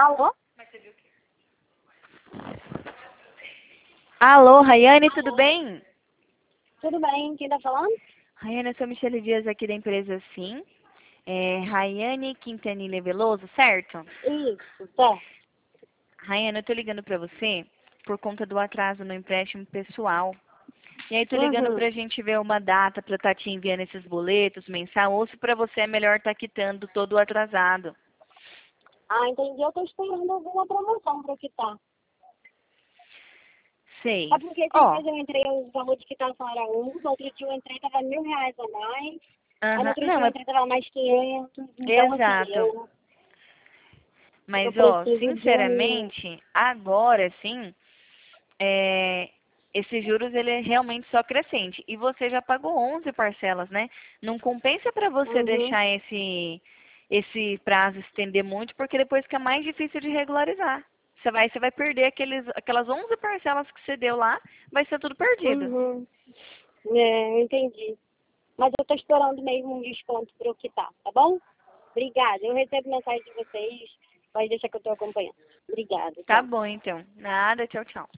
Alô? Alô, Rayane, tudo bem? Tudo bem? Quem tá falando? Rayane, eu sou Michele Dias aqui da empresa Sim. Rayane Quintanilha Veloso, certo? Isso, certo. Rayane, eu tô ligando pra você por conta do atraso no empréstimo pessoal. E aí tô ligando Uhum. pra gente ver uma data pra estar te enviando esses boletos mensal, ou se pra você é melhor estar quitando todo o atrasado. Ah, entendi. Eu tô esperando alguma promoção pra quitar. Sei. É porque esses Ó, dias eu entrei, o valor de quitação era no outro dia eu entrei, tava R$ 1.000 a mais. Aí no aham, outro dia não, eu entrei, tava mais 500. Então, assim, exato. eu Mas, ó, preciso de um... sinceramente, agora sim, é, esses juros ele é realmente só crescente. E você já pagou 11 parcelas, né? Não compensa para você Uhum, deixar esse prazo estender muito, porque depois fica mais difícil de regularizar. Você vai perder aquelas 11 parcelas que você deu lá, vai ser tudo perdido. uhum. É, eu entendi. Mas eu tô esperando mesmo um desconto pra eu quitar, tá bom? Obrigada. Eu recebo mensagem de vocês. Pode deixar que eu tô acompanhando. Obrigada, Tá tchau. bom, então. Nada, tchau, tchau.